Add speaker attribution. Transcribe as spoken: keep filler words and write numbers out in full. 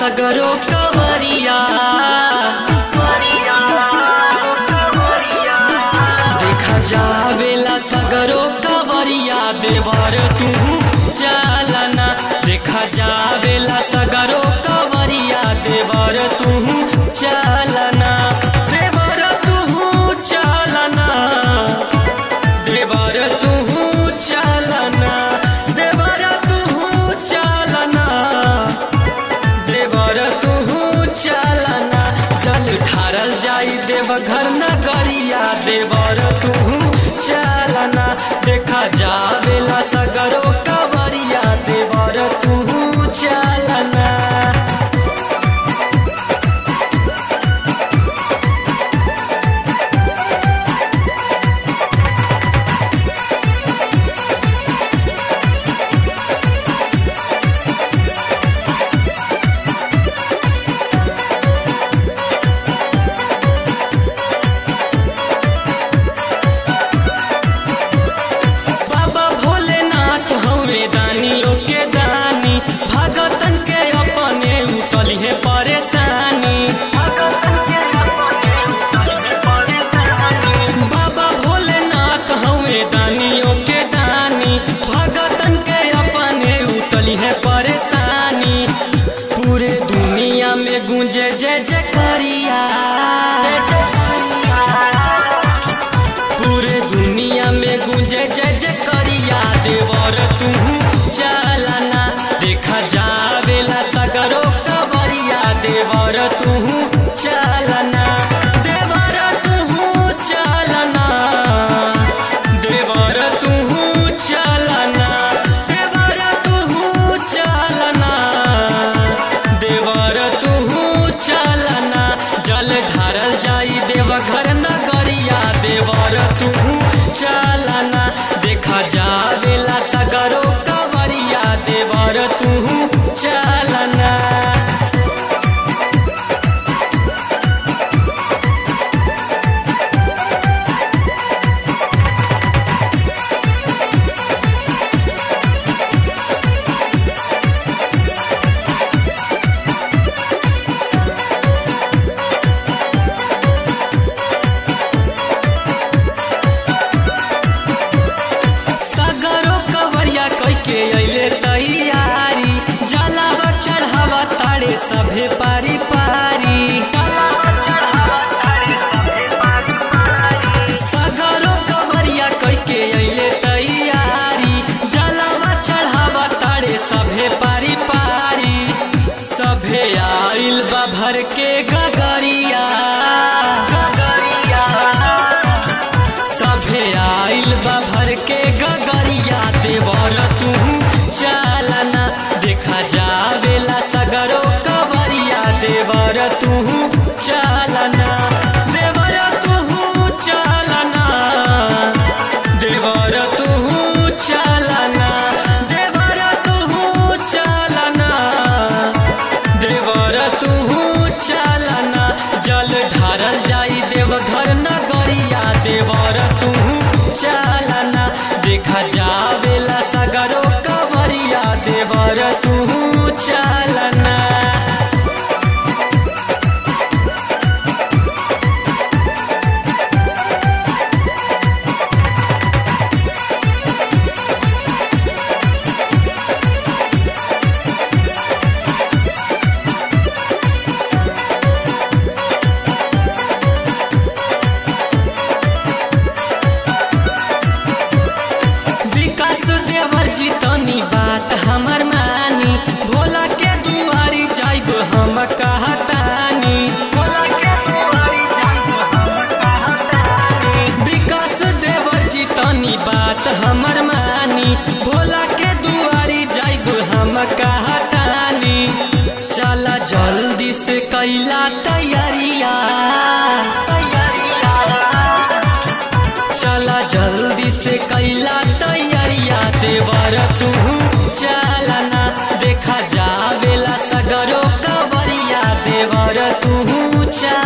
Speaker 1: सगरो कवरिया देखा जावेला सगरो कवरिया देवर तू चलना देखा जावेला सगरो कवरिया देवर तू चलना देवर तू चलना देवर तू चलना देवर तू चलना देवर तू चलना चल ठारल जाई देवघर नगरिया देवर तू चलना देखा जावेला सगरो कवरिया देवर तू चलना। दानियों के दानी भगतन के अपने उठली है परेशानी बाबा भोलेनाथ हमें दानियों के दानी भगतन के अपने उठली है परेशानी पूरे दुनिया में गूंजे जय जय करिया पूरे दुनिया में गूंजे जय जय करिया देवर तू चलना देखा जावेला सगरो कवरिया देवर तू चलना देवर तू चलना देवर तू चलना देवर तू चलना देवर तू चलना जल ढारल जाई देवघर नगरिया देवर तू चलना देखा जावेला सगरो कवरिया देवर तू चलना। के अइले तैयारी जलावा चढ़ावा ताड़े सभे पारी पारी सगरो कवरिया कई के अइले तैयारी जलावा चढ़ावा ताड़े सभे पारी पारी सभे आइल बा भर के गगरिया सभे आइल बा भर के गगरिया देवर तू चलना देखा जावेला सगरो कवरिया देवर तू चलना देवर तू चलना देवर तू चलना देवर तू चलना देवर तू चलना जल ढारल जाई देवघर नगरिया देवर तू चलना देखा जावेला सगरो कवरिया देवर तू चलना। जितनी बात हमर मानी भोला के दुआरी जाइब हम कहतानी भोला के दुआरी जाइब हम कहतानी विकास देवर जितनी बात हमर मानी भोला के दुआरी जाइब हम कहतानी चला जल्दी से कैला तैयारिया चला जल्दी से कैला तैयारिया देवर तू चलना देखा जावेला सगरो कवरिया देवर तू चलना।